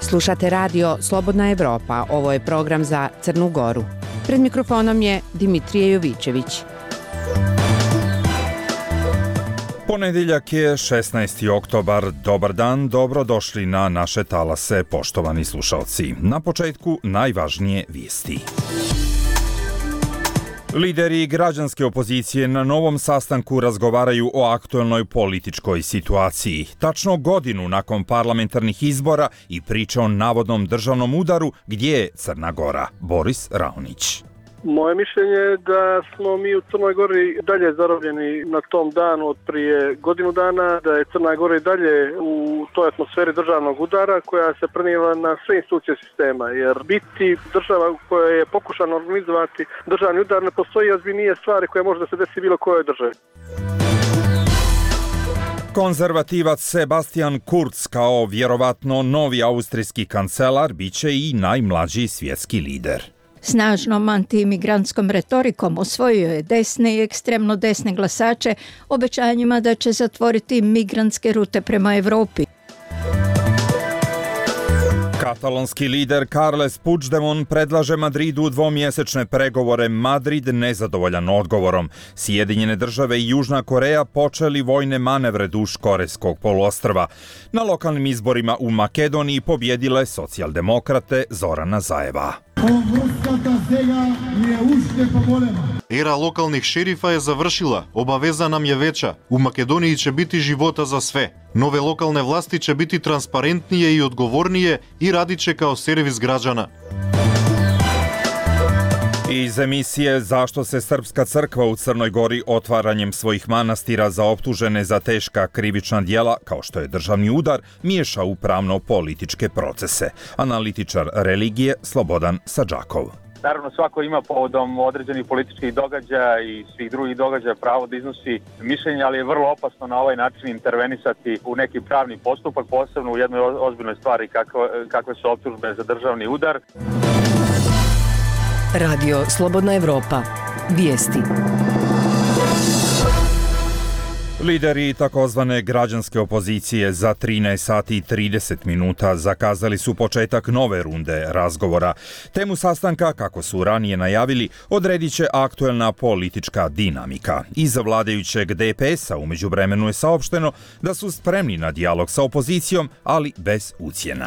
Slušate radio Slobodna Evropa, ovo je program za Crnu Goru. Pred mikrofonom je Dimitrije Jovićević. Ponedjeljak je 16. oktobar. Dobar dan, dobrodošli na naše talase, poštovani slušalci. Na početku najvažnije vijesti. Lideri građanske opozicije na novom sastanku razgovaraju o aktuelnoj političkoj situaciji. Tačno godinu nakon parlamentarnih izbora i priče o navodnom državnom udaru, gdje je Crna Gora. Boris Raonić. Moje mišljenje je da smo mi u Crnoj Gori dalje zarobljeni na tom danu od prije godinu dana, da je Crna Gora i dalje u toj atmosferi državnog udara koja se prenijela na sve institucije sistema, jer biti država koja je pokušana organizovati državni udar ne postoji ozbiljnije stvari koje može da se desi bilo kojoj državi. Konzervativac Sebastian Kurz kao vjerovatno novi austrijski kancelar biće i najmlađi svjetski lider. Snažnom antiimigrantskom retorikom osvojio je desne i ekstremno desne glasače obećanjima da će zatvoriti migrantske rute prema Evropi. Katalonski lider Carles Puigdemont predlaže Madridu dvomjesečne pregovore. Madrid nezadovoljan odgovorom. Sjedinjene države i Južna Koreja počeli vojne manevre duž Korejskog poluostrva. Na lokalnim izborima u Makedoniji pobjedile socijaldemokrate Zorana Zaeva. Era lokalnih šerifa je završila, obaveza nam je veća. U Makedoniji će biti života za sve. Nove lokalne vlasti će biti transparentnije i odgovornije i radit će kao servis građana. Iz emisije Zašto se Srpska crkva u Crnoj Gori otvaranjem svojih manastira za optužene za teška krivična djela, kao što je državni udar, miješa u pravno-političke procese. Analitičar religije Slobodan Sadžakov. Naravno, svako ima povodom određenih političkih događaja i svih drugih događaja pravo da iznosi mišljenje, ali je vrlo opasno na ovaj način intervenisati u neki pravni postupak, posebno u jednoj ozbiljnoj stvari kakve su optužbe za državni udar. Radio Slobodna Evropa. Vijesti. Lideri takozvane građanske opozicije za 13 sati i 30 minuta zakazali su početak nove runde razgovora. Temu sastanka, kako su ranije najavili, odredit će aktuelna politička dinamika. Iz vladajućeg DPS-a u međuvremenu je saopšteno da su spremni na dijalog sa opozicijom, ali bez ucjena.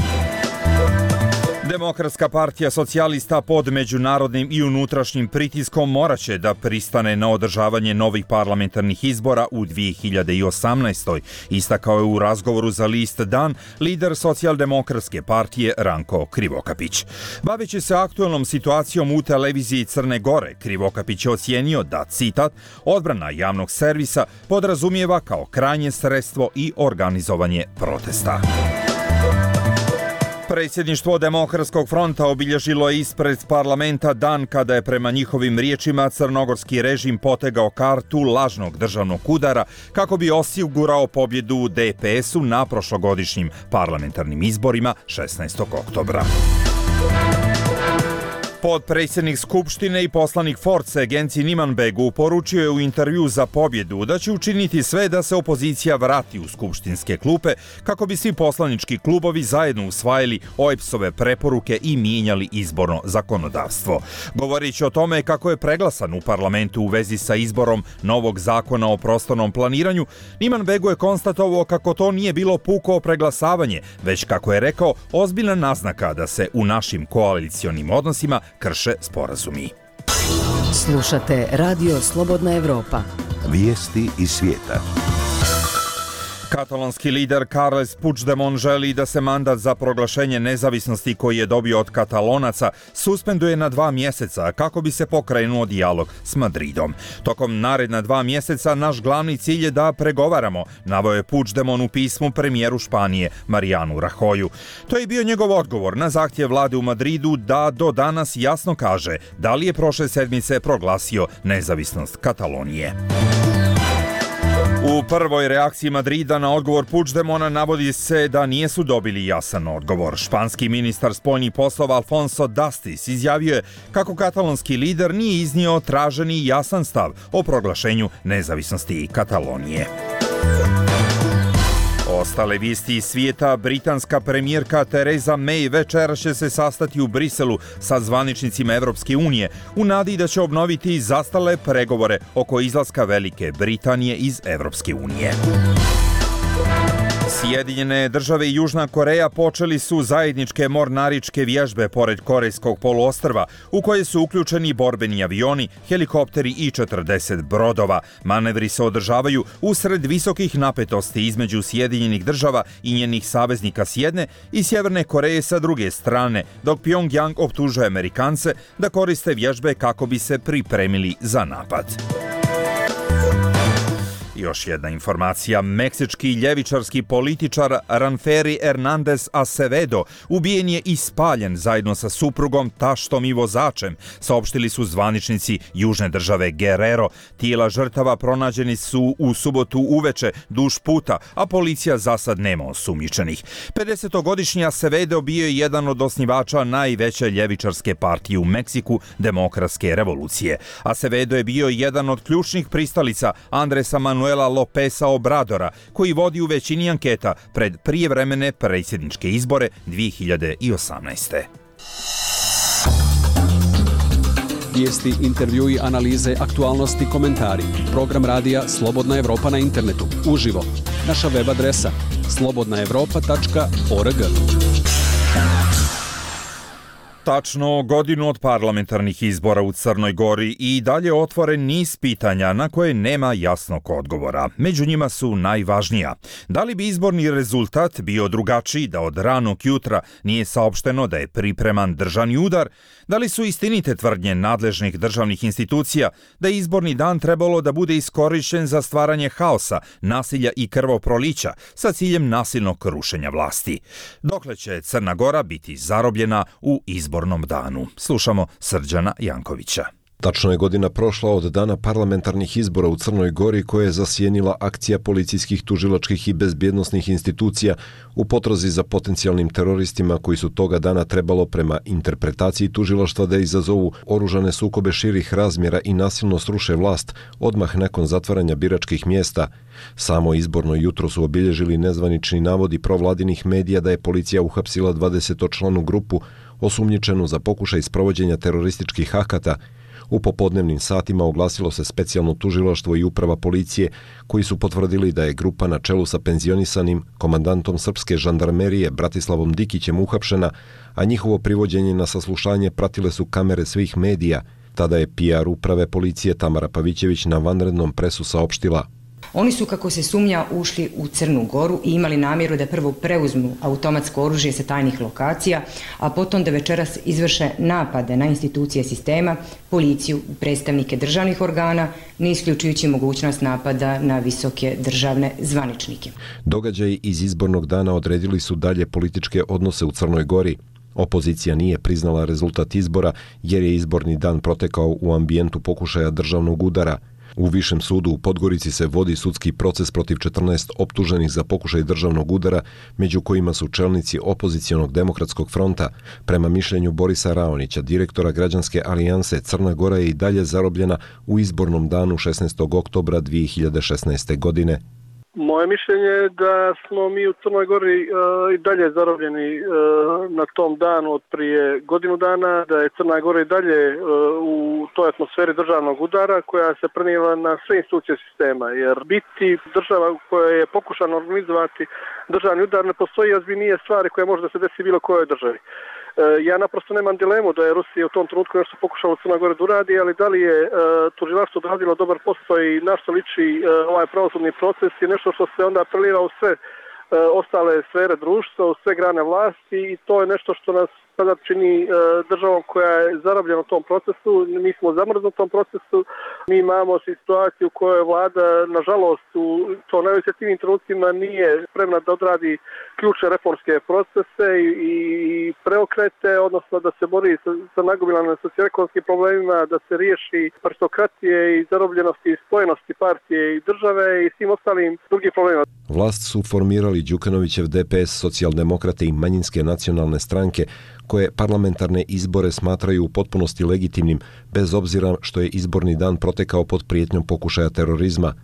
Demokratska partija socijalista pod međunarodnim i unutrašnjim pritiskom morat će da pristane na održavanje novih parlamentarnih izbora u 2018. Istakao je u razgovoru za list Dan lider socijaldemokratske partije Ranko Krivokapić. Baveći se aktuelnom situacijom u televiziji Crne Gore, Krivokapić je ocijenio da, citat, odbrana javnog servisa podrazumijeva kao krajnje sredstvo i organizovanje protesta. Predsjedništvo Demokratskog fronta obilježilo je ispred parlamenta dan kada je prema njihovim riječima crnogorski režim potegao kartu lažnog državnog udara kako bi osigurao pobjedu DPS-u na prošlogodišnjim parlamentarnim izborima 16. oktobra. Potpredsjednik Skupštine i poslanik Force Genci Imanbegu poručio je u intervju za pobjedu da će učiniti sve da se opozicija vrati u skupštinske klupe kako bi svi poslanički klubovi zajedno usvajali OEBS-ove preporuke i mijenjali izborno zakonodavstvo. Govoreći o tome kako je preglasan u parlamentu u vezi sa izborom novog zakona o prostornom planiranju, Imanbegu je konstatovao kako to nije bilo puko preglasavanje, već, kako je rekao, ozbiljna naznaka da se u našim koalicionim odnosima krše sporazumi. Slušate Radio Slobodna Evropa. Vijesti iz svijeta. Katalonski lider Carles Puigdemont želi da se mandat za proglašenje nezavisnosti koji je dobio od Katalonaca suspenduje na 2 mjeseca kako bi se pokrenuo dijalog s Madridom. Tokom naredna 2 mjeseca naš glavni cilj je da pregovaramo, naveo je Puigdemont u pismu premijeru Španije Marianu Rajoyu. To je bio njegov odgovor na zahtjev vlade u Madridu da do danas jasno kaže da li je prošle sedmice proglasio nezavisnost Katalonije. U prvoj reakciji Madrida na odgovor Puigdemona navodi se da nisu dobili jasan odgovor. Španski ministar spoljnih poslova Alfonso Dastis izjavio je kako katalonski lider nije iznio traženi jasan stav o proglašenju nezavisnosti Katalonije. Ostale vijesti iz svijeta, britanska premijerka Theresa May večeras će se sastati u Briselu sa zvaničnicima Evropske unije u nadi da će obnoviti zastale pregovore oko izlaska Velike Britanije iz Evropske unije. Sjedinjene države i Južna Koreja počeli su zajedničke mornaričke vježbe pored Korejskog poluostrva, u koje su uključeni borbeni avioni, helikopteri i 40 brodova. Manevri se održavaju usred visokih napetosti između Sjedinjenih država i njenih saveznika s jedne i Sjeverne Koreje sa druge strane, dok Pyongyang optužuje Amerikance da koriste vježbe kako bi se pripremili za napad. Još jedna informacija. Meksički ljevičarski političar Ranferi Hernandez Acevedo ubijen je i spaljen zajedno sa suprugom, taštom i vozačem, saopštili su zvaničnici južne države Guerrero. Tijela žrtava pronađeni su u subotu uveče duž puta, a policija za sad nema osumnjičenih. 50-godišnji Acevedo bio je jedan od osnivača najveće ljevičarske partije u Meksiku, Demokratske revolucije. Acevedo je bio jedan od ključnih pristalica Andresa Manuela Lopeza Obradora, koji vodi u većini anketa pred prijevremene predsjedničke izbore 2018. Vijesti, intervjui, analize, aktualnosti, komentari. Program radija Slobodna Evropa na internetu. Uživo. Naša web adresa slobodnaevropa.org. Tačno godinu od parlamentarnih izbora u Crnoj Gori i dalje otvoren niz pitanja na koje nema jasnog odgovora. Među njima su najvažnija. Da li bi izborni rezultat bio drugačiji da od ranog jutra nije saopšteno da je pripreman državni udar? Da li su istinite tvrdnje nadležnih državnih institucija da je izborni dan trebalo da bude iskorišćen za stvaranje haosa, nasilja i krvoprolića sa ciljem nasilnog rušenja vlasti? Dokle će Crna Gora biti zarobljena u izbornom danu? Slušamo Srđana Jankovića. Tačno je godina prošla od dana parlamentarnih izbora u Crnoj Gori koje je zasjenila akcija policijskih, tužilačkih i bezbjednosnih institucija u potrazi za potencijalnim teroristima koji su toga dana trebalo prema interpretaciji tužilaštva da izazovu oružane sukobe širih razmjera i nasilno sruše vlast odmah nakon zatvaranja biračkih mjesta. Samo izborno jutro su obilježili nezvanični navodi provladinih medija da je policija uhapsila 20-članu grupu osumnjičenu za pokušaj sprovođenja terorističkih akata. U popodnevnim satima oglasilo se specijalno tužilaštvo i uprava policije koji su potvrdili da je grupa na čelu sa penzionisanim komandantom srpske žandarmerije Bratislavom Dikićem uhapšena, a njihovo privođenje na saslušanje pratile su kamere svih medija. Tada je PR uprave policije Tamara Pavićević na vanrednom presu saopštila: Oni su, kako se sumnja, ušli u Crnu Goru i imali namjeru da prvo preuzmu automatsko oružje sa tajnih lokacija, a potom da večeras izvrše napade na institucije sistema, policiju, predstavnike državnih organa, ne isključujući mogućnost napada na visoke državne zvaničnike. Događaji iz izbornog dana odredili su dalje političke odnose u Crnoj Gori. Opozicija nije priznala rezultat izbora jer je izborni dan protekao u ambijentu pokušaja državnog udara. U Višem sudu u Podgorici se vodi sudski proces protiv 14 optuženih za pokušaj državnog udara, među kojima su čelnici opozicionog demokratskog fronta. Prema mišljenju Borisa Raonića, direktora Građanske alijanse, Crna Gora je i dalje zarobljena u izbornom danu 16. oktobra 2016. godine. Moje mišljenje je da smo mi u Crnoj Gori i dalje zarobljeni na tom danu od prije godinu dana, da je Crna Gora i dalje u toj atmosferi državnog udara koja se preniva na sve institucije sistema, jer biti država koja je pokušana organizovati državni udar ne postoji ozbiljnije stvari koje može da se desi bilo kojoj državi. Ja naprosto nemam dilemu da je Rusija u tom trenutku nešto pokušala u Crnoj Gori da uradi, ali da li je tužilaštvo odradilo dobar posao i na što liči ovaj pravosudni proces je nešto što se onda preliva u sve ostale sfere društva, u sve grane vlasti i to je nešto što nas sada čini državom koja je zarobljena u tom procesu. Mi smo zamrznuti u tom procesu, mi imamo situaciju u kojoj vlada, nažalost, u to najosjetljivim trenucima nije spremna da odradi ključne reformske procese i preokrete, odnosno da se bori sa nagomilanim socioekonomskim problemima, da se riješi partitokratije i zarobljenosti i spojenosti partije i države i svim ostalim drugim problemima. Vlast su formirali Đukanovićev DPS, socijaldemokrate i manjinske nacionalne stranke, koje parlamentarne izbore smatraju u potpunosti legitimnim, bez obzira što je izborni dan protekao pod prijetnjom pokušaja terorizma.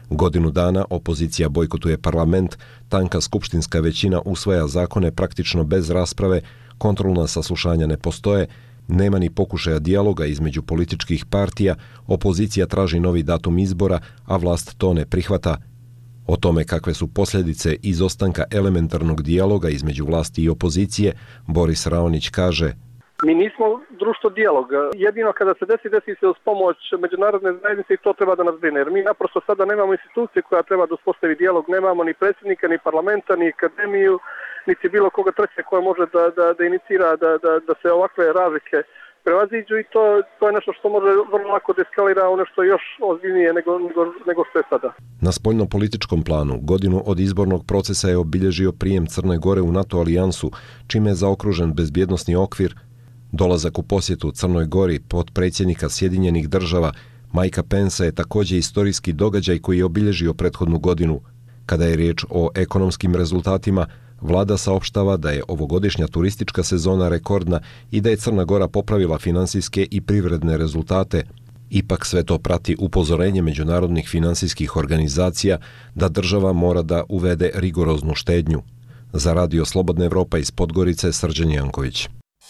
Godinu dana opozicija bojkotuje parlament, tanka skupštinska većina usvaja zakone praktično bez rasprave, kontrolna saslušanja ne postoje, nema ni pokušaja dijaloga između političkih partija, opozicija traži novi datum izbora, a vlast to ne prihvata. O tome kakve su posljedice izostanka elementarnog dijaloga između vlasti i opozicije, Boris Raonić kaže: Mi nismo društvo dijaloga. Jedino kada se desi se uz pomoć međunarodne zajednice i to treba da nas brine. Jer mi naprosto sada nemamo institucije koja treba da uspostavi dijalog. Nemamo ni predsjednika, ni parlamenta, ni akademiju, niti bilo koga treće koja može da inicira da se ovakve razlike prevaziđu i to je nešto što može vrlo lako da eskalira ono što je još ozbiljnije nego što je sada. Na spoljnopolitičkom planu godinu od izbornog procesa je obilježio prijem Crne Gore u NATO alijansu, čime je zaokružen bezbjednosni okvir. Dolazak u posjetu Crnoj Gori potpredsjednika Sjedinjenih država Mikea Pensa je također istorijski događaj koji je obilježio prethodnu godinu. Kada je riječ o ekonomskim rezultatima, vlada saopštava da je ovogodišnja turistička sezona rekordna i da je Crna Gora popravila finansijske i privredne rezultate. Ipak sve to prati upozorenje međunarodnih finansijskih organizacija da država mora da uvede rigoroznu štednju. Za Radio Slobodna Evropa iz Podgorice, Srđan Janković.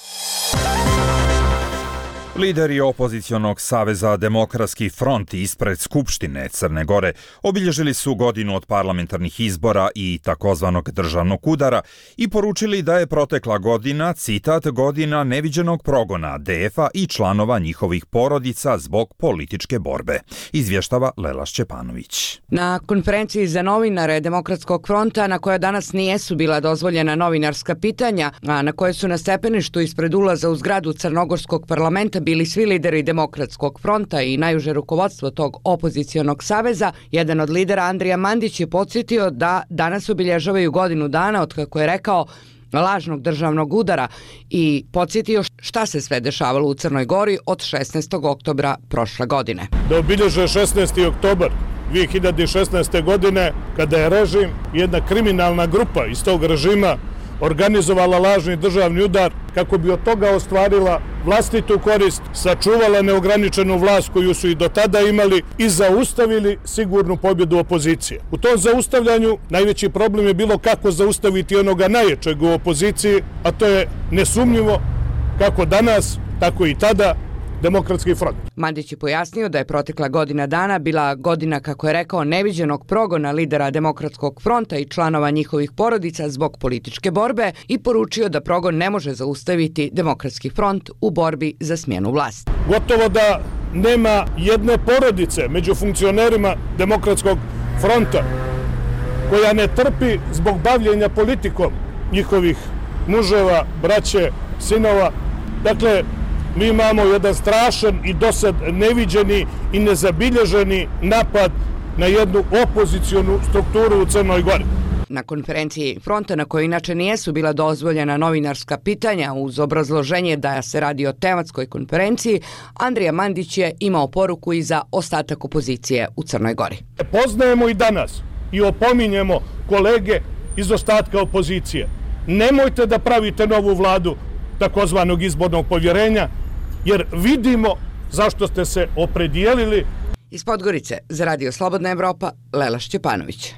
Lideri opozicionog saveza Demokratski front ispred Skupštine Crne Gore obilježili su godinu od parlamentarnih izbora i takozvanog državnog udara i poručili da je protekla godina, citat, godina neviđenog progona DF-a i članova njihovih porodica zbog političke borbe, izvještava Lela Šćepanović. Na konferenciji za novinare Demokratskog fronta, na koja danas nijesu bila dozvoljena novinarska pitanja, a na koje su na stepeništu ispred ulaza u zgradu Crnogorskog parlamenta bili svi lideri Demokratskog fronta i najuže rukovodstvo tog opozicionog saveza, jedan od lidera Andrija Mandić je podsjetio da danas obilježavaju godinu dana od, kako je rekao, lažnog državnog udara i podsjetio šta se sve dešavalo u Crnoj Gori od 16. oktobra prošle godine. Da obilježe 16. oktobar 2016. godine kada je režim, jedna kriminalna grupa iz tog režima organizovala lažni državni udar kako bi od toga ostvarila vlastitu korist, sačuvala neograničenu vlast koju su i do tada imali i zaustavili sigurnu pobjedu opozicije. U tom zaustavljanju najveći problem je bilo kako zaustaviti onoga najjačeg u opoziciji, a to je nesumnjivo kako danas, tako i tada Demokratski front. Mandić je pojasnio da je protekla godina dana bila godina, kako je rekao, neviđenog progona lidera Demokratskog fronta i članova njihovih porodica zbog političke borbe i poručio da progon ne može zaustaviti Demokratski front u borbi za smjenu vlasti. Gotovo da nema jedne porodice među funkcionerima Demokratskog fronta koja ne trpi zbog bavljenja politikom njihovih muževa, braće, sinova. Dakle, mi imamo jedan strašan i dosad neviđeni i nezabilježeni napad na jednu opozicionu strukturu u Crnoj Gori. Na konferenciji fronta, na kojoj inače nijesu bila dozvoljena novinarska pitanja uz obrazloženje da se radi o tematskoj konferenciji, Andrija Mandić je imao poruku i za ostatak opozicije u Crnoj Gori. Poznajemo i danas i opominjemo kolege iz ostatka opozicije. Nemojte da pravite novu vladu takozvanog izbornog povjerenja, jer vidimo zašto ste se opredijelili. Iz Podgorice za Radio Slobodna Evropa, Lela Šćepanović.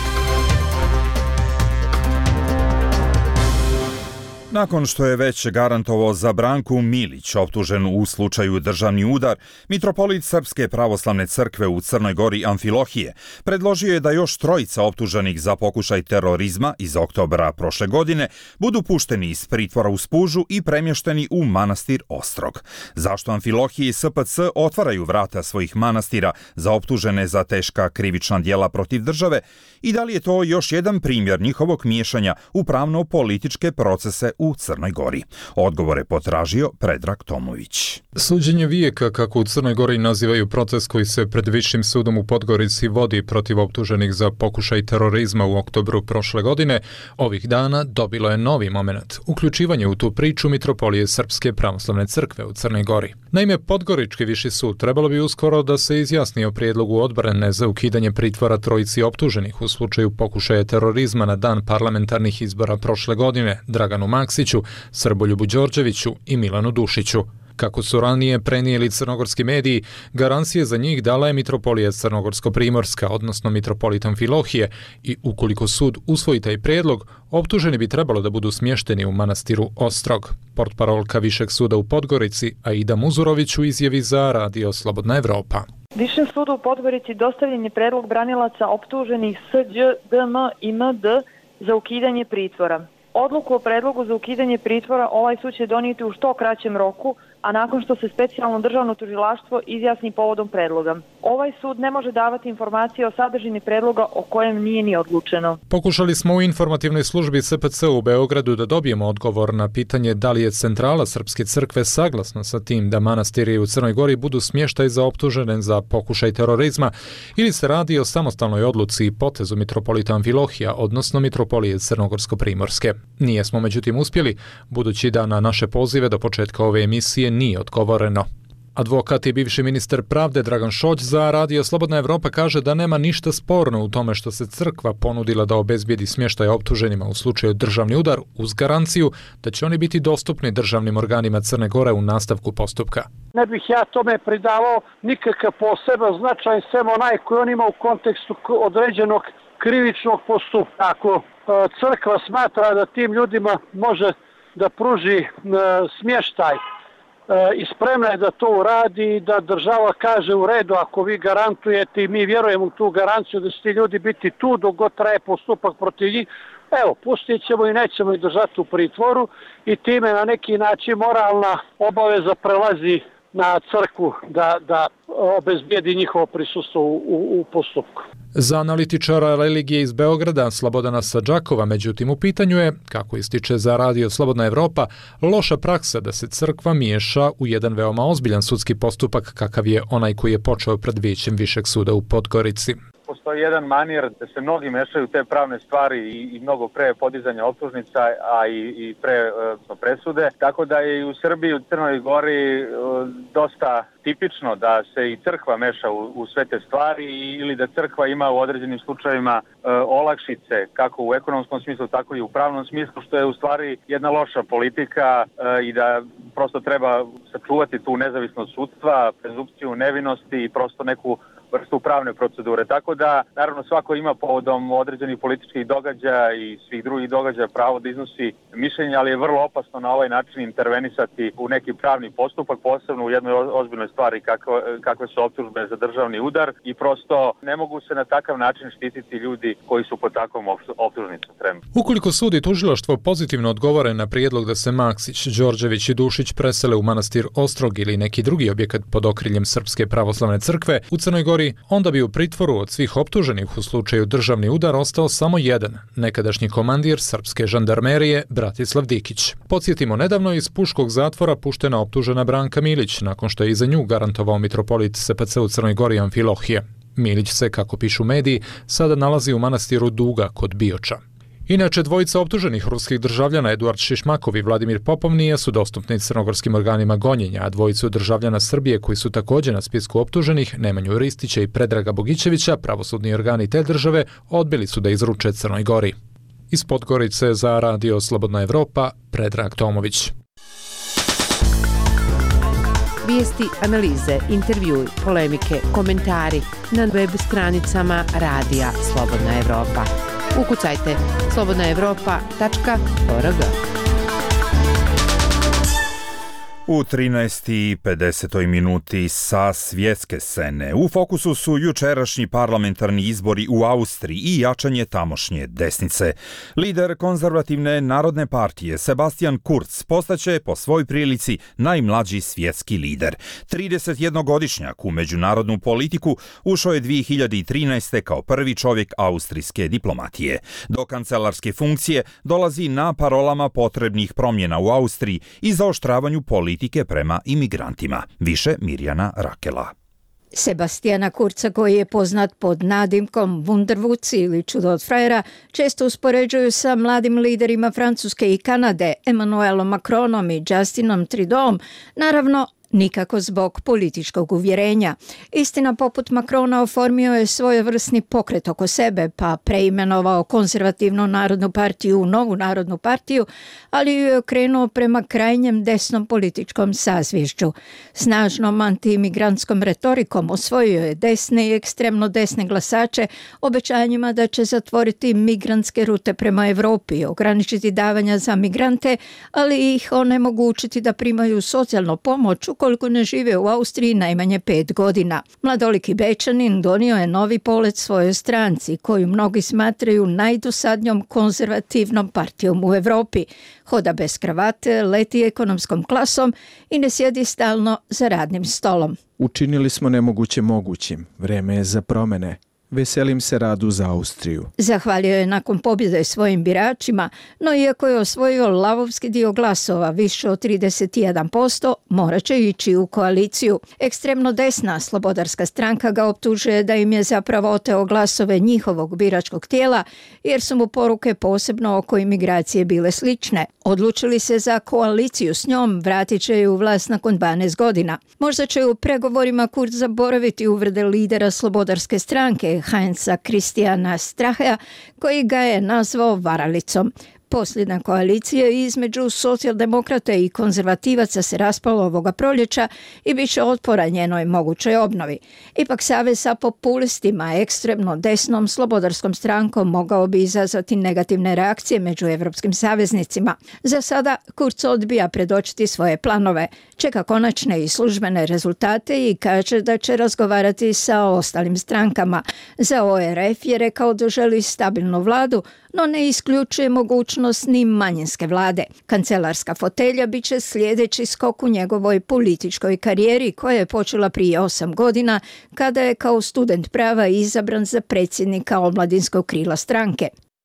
Nakon što je već garantovao za Branku Milić, optužen u slučaju državni udar, mitropolit Srpske pravoslavne crkve u Crnoj Gori Amfilohije predložio je da još trojica optuženih za pokušaj terorizma iz oktobra prošle godine budu pušteni iz pritvora u Spužu i premješteni u manastir Ostrog. Zašto Amfilohije i SPC otvaraju vrata svojih manastira za optužene za teška krivična djela protiv države i da li je to još jedan primjer njihovog miješanja u pravno-političke procese u Crnoj Gori? Odgovore potražio Predrag Tomović. Suđenje vijeka, kako u Crnoj Gori nazivaju proces koji se pred Višim sudom u Podgorici vodi protiv optuženih za pokušaj terorizma u oktobru prošle godine, ovih dana dobilo je novi moment, uključivanje u tu priču mitropolije Srpske pravoslavne crkve u Crnoj Gori. Naime, Podgorički Viši sud trebalo bi uskoro da se izjasni o prijedlogu odbrane za ukidanje pritvora trojici optuženih u slučaju pokušaja terorizma na dan parlamentarnih izbora prošle godine, Draganu Maksiću, Srboljubu Đorđeviću i Milanu Dušiću. Kako su ranije prenijeli crnogorski mediji, garancije za njih dala je Mitropolija Crnogorsko-Primorska, odnosno Mitropolit Amfilohije, i ukoliko sud usvoji taj prijedlog, optuženi bi trebalo da budu smješteni u manastiru Ostrog. Portparolka Višeg suda u Podgorici, Aida Muzurović, u izjavi za Radio Slobodna Evropa. Višem sudu u Podgorici dostavljen je predlog branilaca optuženih Sđ, DM i MD za ukidanje pritvora. Odluku o predlogu za ukidanje pritvora ovaj sud će donijeti u što kraćem roku, a nakon što se specijalno državno tužilaštvo izjasni povodom predloga. Ovaj sud ne može davati informacije o sadržini predloga o kojem nije ni odlučeno. Pokušali smo u informativnoj službi SPC u Beogradu da dobijemo odgovor na pitanje da li je centrala Srpske crkve saglasna sa tim da manastiri u Crnoj Gori budu smještaj za optužene za pokušaj terorizma ili se radi o samostalnoj odluci i potezu Mitropolita Amfilohija, odnosno Mitropolije Crnogorsko-Primorske. Nijesmo međutim uspjeli, budući da na naše pozive do početka ove emisije nije odgovoreno. Advokat i bivši ministar pravde Dragan Šoć za Radio Slobodna Evropa kaže da nema ništa sporno u tome što se crkva ponudila da obezbijedi smještaj optuženima u slučaju državni udar uz garanciju da će oni biti dostupni državnim organima Crne Gore u nastavku postupka. Ne bih ja tome pridavao nikakav poseban značaj, sem onaj koji on ima u kontekstu određenog krivičnog postupka. Ako crkva smatra da tim ljudima može da pruži smještaj i spremna je da to uradi i da država kaže u redu, ako vi garantujete i mi vjerujemo u tu garanciju da će ti ljudi biti tu dok god traje postupak protiv njih, evo, pustit ćemo i nećemo ih držati u pritvoru i time na neki način moralna obaveza prelazi na crkvu da obezbijedi njihovo prisustvo u postupku. Za analitičara religije iz Beograda Slobodana Sadžakova, međutim, u pitanju je, kako ističe za Radio Slobodna Evropa, loša praksa da se crkva miješa u jedan veoma ozbiljan sudski postupak kakav je onaj koji je počeo pred Vijećem Višeg suda u Podgorici. Postoji jedan manir da se mnogi mešaju te pravne stvari i mnogo pre podizanja optužnica, a i pre presude. Tako da je i u Srbiji, u Crnoj Gori dosta tipično da se i crkva meša u sve te stvari ili da crkva ima u određenim slučajevima olakšice, kako u ekonomskom smislu, tako i u pravnom smislu, što je u stvari jedna loša politika i da prosto treba sačuvati tu nezavisnost sudstva, prezumpciju nevinosti i prosto neku vrstu pravne procedure. Tako da, naravno, svako ima povodom određenih političkih događaja i svih drugih događaja pravo da iznosi mišljenje, ali je vrlo opasno na ovaj način intervenisati u neki pravni postupak, posebno u jednoj ozbiljnoj stvari kakve su optužbe za državni udar i prosto ne mogu se na takav način štititi ljudi koji su pod takvom optužnicom trenutno. Ukoliko sud i tužilaštvo pozitivno odgovore na prijedlog da se Maksić, Đorđević i Dušić presele u manastir Ostrog ili neki drugi objekat pod okriljem Srpske pravoslavne crkve u Crnoj Gori, onda bi u pritvoru od svih optuženih u slučaju državni udar ostao samo jedan, nekadašnji komandir srpske žandarmerije Bratislav Dikić. Podsjetimo, nedavno je iz puškog zatvora puštena optužena Branka Milić, nakon što je i za nju garantovao mitropolit SPC u Crnoj Gori Amfilohije. Milić se, kako pišu mediji, sada nalazi u manastiru Duga kod Bioča. Inače, dvojica optuženih ruskih državljana Eduard Šišmakov i Vladimir Popov nije su dostupni crnogorskim organima gonjenja, a dvojicu državljana Srbije koji su također na spisku optuženih, Nemanju Ristića i Predraga Bogićevića, pravosudni organi te države odbili su da izruče Crnoj Gori. Iz Podgorice za Radio Slobodna Evropa, Predrag Tomović. Vijesti, analize, intervjui, polemike, komentari na web stranicama Radija Slobodna Evropa. Ukucajte slobodnaevropa.org. U 13:50 minuti sa svjetske scene u fokusu su jučerašnji parlamentarni izbori u Austriji i jačanje tamošnje desnice. Lider konzervativne narodne partije Sebastian Kurz postaće po svoj prilici najmlađi svjetski lider. 31-godišnjak u međunarodnu politiku ušao je 2013. kao prvi čovjek austrijske diplomatije. Do kancelarske funkcije dolazi na parolama potrebnih promjena u Austriji i zaoštravanju politike prema imigrantima. Više Mirjana Rakela. Sebastiana Kurza, koji je poznat pod nadimkom Wunderwutz ili Čudo od frajera, često uspoređuju sa mladim liderima Francuske i Kanade, Emmanuelom Macronom i Justinom Trudeauom. Naravno, nikako zbog političkog uvjerenja. Istina, poput Macrona oformio je svojevrsni pokret oko sebe, pa preimenovao konzervativnu narodnu partiju u novu narodnu partiju, ali ju je okrenuo prema krajnjem desnom političkom sazvješću. Snažnom antiimigrantskom retorikom osvojio je desne i ekstremno desne glasače obećanjima da će zatvoriti migrantske rute prema Europi, ograničiti davanja za migrante, ali ih onemogućiti da primaju socijalnu pomoć ukoliko ne žive u Austriji najmanje 5 godina. Mladoliki Bečanin donio je novi polet svojoj stranci, koju mnogi smatraju najdosadnjom konzervativnom partijom u Europi. Hoda bez kravate, leti ekonomskom klasom i ne sjedi stalno za radnim stolom. Učinili smo nemoguće mogućim. Vreme je za promene. Veselim se radu za Austriju. Zahvalio je nakon pobjede svojim biračima, no iako je osvojio lavovski dio glasova, više od 31%, morat će ići u koaliciju. Ekstremno desna slobodarska stranka ga optužuje da im je zapravo oteo glasove njihovog biračkog tijela, jer su mu poruke posebno oko imigracije bile slične. Odlučili se za koaliciju s njom, vratit će ju u vlast nakon 12 godina. Možda će u pregovorima Kurz zaboraviti uvrede lidera slobodarske stranke, Heinza Christiana Strachea, koji ga je nazvao varalicom. Posljedna koalicija između socijaldemokrata i konzervativaca se raspala ovoga proljeća i bit će otpora njenoj mogućoj obnovi. Ipak savez sa populistima, ekstremno desnom slobodarskom strankom mogao bi izazvati negativne reakcije među evropskim saveznicima. Za sada Kurz odbija predočiti svoje planove, čeka konačne i službene rezultate i kaže da će razgovarati sa ostalim strankama. Za ORF je rekao da želi stabilnu vladu, no ne isključuje mogućnost ni manjinske vlade. Kancelarska fotelja bit će sljedeći skok u njegovoj političkoj karijeri koja je počela prije 8 godina kada je kao student prava izabran za predsjednika omladinskog krila stranke.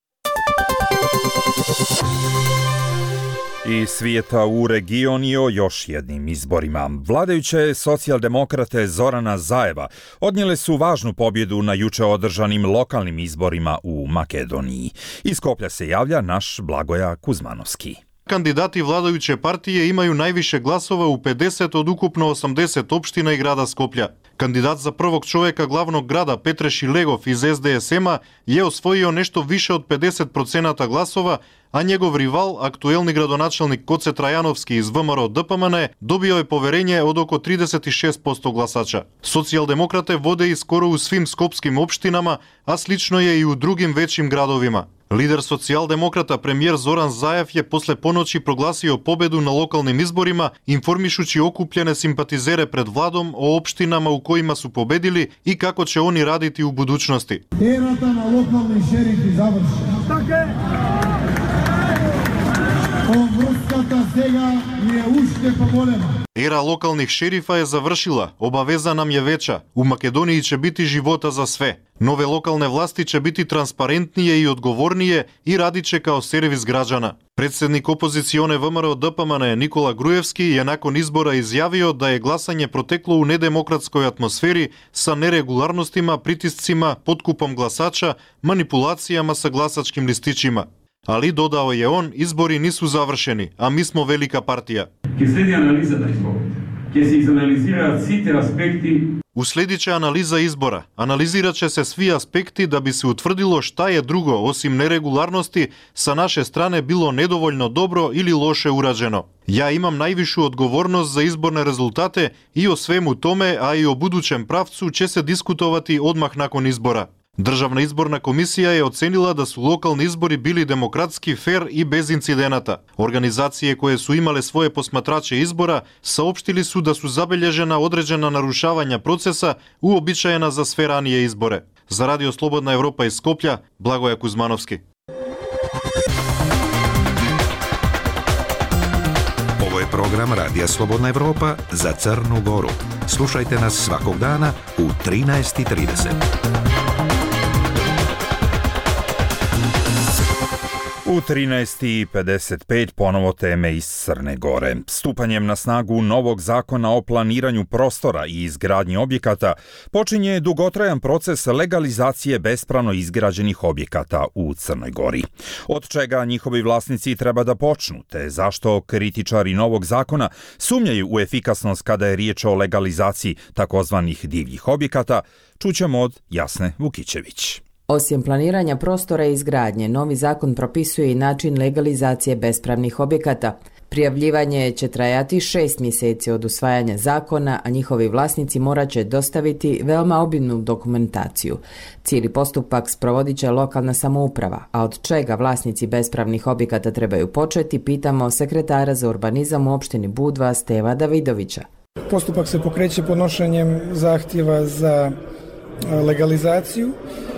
I svijeta u regioni o još jednim izborima. Vladajuće socijaldemokrate Zorana Zajeva odnijele su važnu pobjedu na juče održanim lokalnim izborima u Makedoniji. Iz Skoplja se javlja naš Blagoja Kuzmanovski. Kandidati vladajuće partije imaju najviše glasova u 50 od ukupno 80 opština i grada Skoplja. Kandidat za prvog čovjeka glavnog grada Petre Šilegov iz SDSM-a je osvojio nešto više od 50% glasova, a njegov rival, aktuelni gradonačelnik Koce Trajanovski iz ВМРО ДПМН, dobio je poverenje od oko 36% glasača. Socijaldemokrate vode i skoro u svim skopskim opštinama, a slično je i u drugim većim gradovima. Lider socijaldemokrata premijer Zoran Zajev je posle ponoći proglasio pobedu na lokalnim izborima, informišući okupljene simpatizere pred vladom o opštinama u kojima su pobedili i kako će oni raditi u budućnosti. Erata na lokalni šerifi završena. Era lokalnih šerifa je završila, obaveza nam je veća. U Makedoniji će biti života za sve. Nove lokalne vlasti će biti transparentnije i odgovornije i radit će kao servis građana. Predsjednik opozicione ВМРО ДПМН Nikola Grujevski je nakon izbora izjavio da je glasanje proteklo u nedemokratskoj atmosferi sa neregularnostima, pritiscima, potkupom glasača, manipulacijama sa glasačkim listićima. Ali, dodao je on, izbori nisu završeni, a mi smo velika partija. Uslijedit će analiza izbora. Analizirat će se svi aspekti da bi se utvrdilo šta je drugo, osim neregularnosti, sa naše strane bilo nedovoljno dobro ili loše urađeno. Ja imam najvišu odgovornost za izborne rezultate i o svemu tome, a i o budućem pravcu će se diskutovati odmah nakon izbora. Državna izborna komisija je ocenila da su lokalni izbori bili demokratski, fer i bez incidenata. Organizacije koje su imale svoje posmatrače izbora saopštili su da su zabelježena određena narušavanja procesa uobičajena za sve ranije izbore. Za Radio Slobodna Evropa iz Skoplja, Blagoja Kuzmanovski. Ovo je program Radija Slobodna Evropa za Crnu Goru. Slušajte nas svakog dana u 13:30. U 13:55 ponovo teme iz Crne Gore. Stupanjem na snagu novog zakona o planiranju prostora i izgradnji objekata počinje dugotrajan proces legalizacije bespravno izgrađenih objekata u Crnoj Gori. Od čega njihovi vlasnici treba da počnu, te zašto kritičari novog zakona sumnjaju u efikasnost kada je riječ o legalizaciji takozvanih divljih objekata, čućemo od Jasne Vukićević. Osim planiranja prostora i izgradnje, novi zakon propisuje i način legalizacije bespravnih objekata. Prijavljivanje će trajati 6 mjeseci od usvajanja zakona, a njihovi vlasnici morat će dostaviti veoma obimnu dokumentaciju. Cijeli postupak sprovodit će lokalna samouprava, a od čega vlasnici bespravnih objekata trebaju početi, pitamo sekretara za urbanizam u opštini Budva Steva Davidovića. Postupak se pokreće podnošenjem zahtjeva za legalizaciju.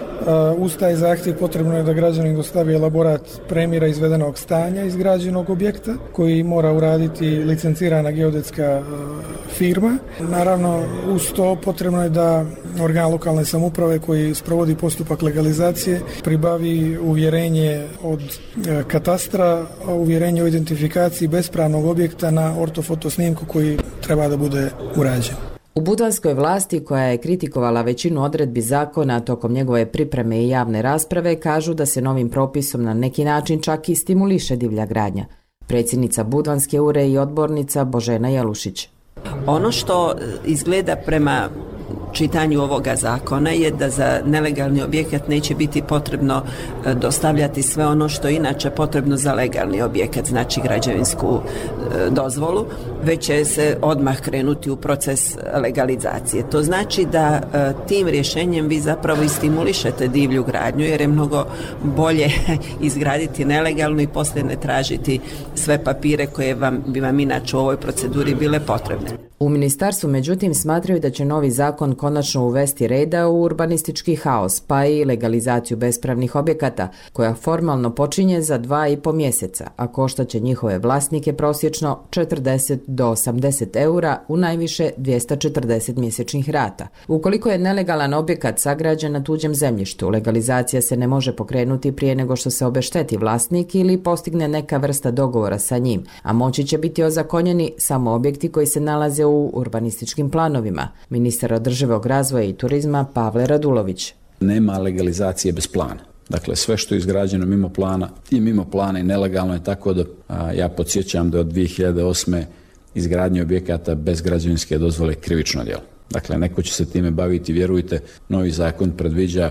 Uz taj zahtjev potrebno je da građanin dostavi elaborat premjera izvedenog stanja izgrađenog objekta koji mora uraditi licencirana geodetska firma. Naravno, uz to potrebno je da organ lokalne samouprave koji sprovodi postupak legalizacije pribavi uvjerenje od katastra, uvjerenje o identifikaciji bespravnog objekta na ortofoto snimku koji treba da bude urađen. U budvanskoj vlasti, koja je kritikovala većinu odredbi zakona tokom njegove pripreme i javne rasprave, kažu da se novim propisom na neki način čak i stimuliše divlja gradnja. Predsjednica Budvanske ure i odbornica Božena Jelušić. Ono što izgleda prema čitanju ovoga zakona je da za nelegalni objekat neće biti potrebno dostavljati sve ono što je inače potrebno za legalni objekat, znači građevinsku dozvolu, već će se odmah krenuti u proces legalizacije. To znači da tim rješenjem vi zapravo i stimulišete divlju gradnju, jer je mnogo bolje izgraditi nelegalno i poslije ne tražiti sve papire koje bi vam inače u ovoj proceduri bile potrebne. U ministarstvu međutim smatraju da će novi zakon konačno uvesti reda u urbanistički haos, pa i legalizaciju bespravnih objekata, koja formalno počinje za 2,5 mjeseca, a koštaće njihove vlasnike prosječno 40 do 80 eura u najviše 240 mjesečnih rata. Ukoliko je nelegalan objekat sagrađen na tuđem zemljištu, legalizacija se ne može pokrenuti prije nego što se obešteti vlasnik ili postigne neka vrsta dogovora sa njim, a moći će biti ozakonjeni samo objekti koji se nalaze u urbanističkim planovima. Ministar održivog razvoja i turizma Pavle Radulović. Nema legalizacije bez plana. Dakle, sve što je izgrađeno mimo plana i nelegalno je, tako da ja podsjećam da od 2008. izgradnje objekata bez građevinske dozvole krivično djelo. Dakle, neko će se time baviti, vjerujte, novi zakon predviđa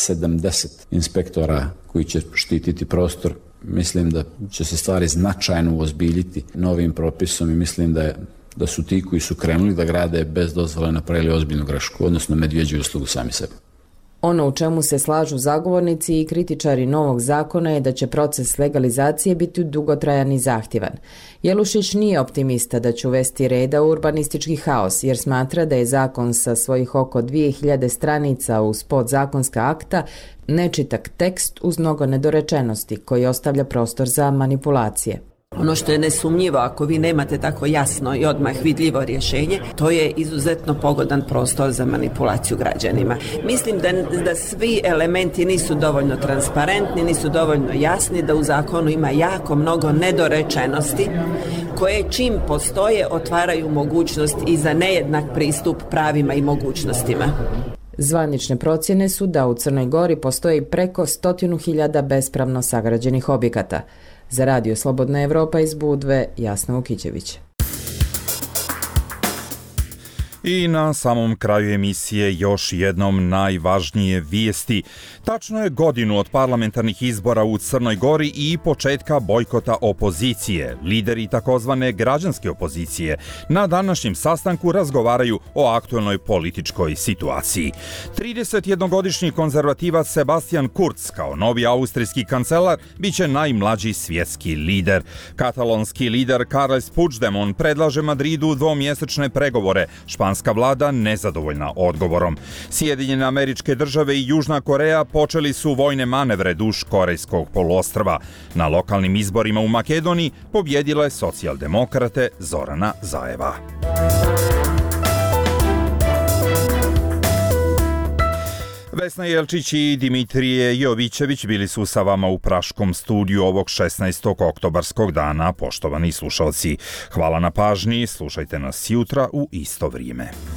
70 inspektora koji će štititi prostor. Mislim da će se stvari značajno uozbiljiti novim propisom i mislim da su ti koji su krenuli da grade bez dozvole napravili ozbiljnu grešku, odnosno medvjeđu uslugu sami sebi. Ono u čemu se slažu zagovornici i kritičari novog zakona je da će proces legalizacije biti dugotrajan i zahtjevan. Jelušić nije optimista da će uvesti reda u urbanistički haos, jer smatra da je zakon sa svojih oko 2000 stranica uz podzakonska akta nečitak tekst uz mnogo nedorečenosti koji ostavlja prostor za manipulacije. Ono što je nesumnjivo, ako vi nemate tako jasno i odmah vidljivo rješenje, to je izuzetno pogodan prostor za manipulaciju građanima. Mislim da svi elementi nisu dovoljno transparentni, nisu dovoljno jasni, da u zakonu ima jako mnogo nedorečenosti koje čim postoje otvaraju mogućnost i za nejednak pristup pravima i mogućnostima. Zvanične procjene su da u Crnoj Gori postoji preko 100.000 bespravno sagrađenih objekata. Za Radio Slobodna Evropa iz Budve, Jasna Vukićević. I na samom kraju emisije još jednom najvažnije vijesti. Tačno je godinu od parlamentarnih izbora u Crnoj Gori i početka bojkota opozicije. Lideri takozvane građanske opozicije na današnjem sastanku razgovaraju o aktuelnoj političkoj situaciji. 31-godišnji konzervativac Sebastian Kurz kao novi austrijski kancelar biće najmlađi svjetski lider. Katalonski lider Carles Puigdemont predlaže Madridu dvomjesečne pregovore. Španska vlada nezadovoljna odgovorom. Sjedinjene Američke Države i Južna Koreja počeli su vojne manevre duž Korejskog poluostrva. Na lokalnim izborima u Makedoniji pobjedila je socijaldemokrate Zorana Zajeva. Vesna Jelčić i Dimitrije Jovićević bili su sa vama u Praškom studiju ovog 16. oktobarskog dana. Poštovani slušalci, hvala na pažnji, slušajte nas jutra u isto vrijeme.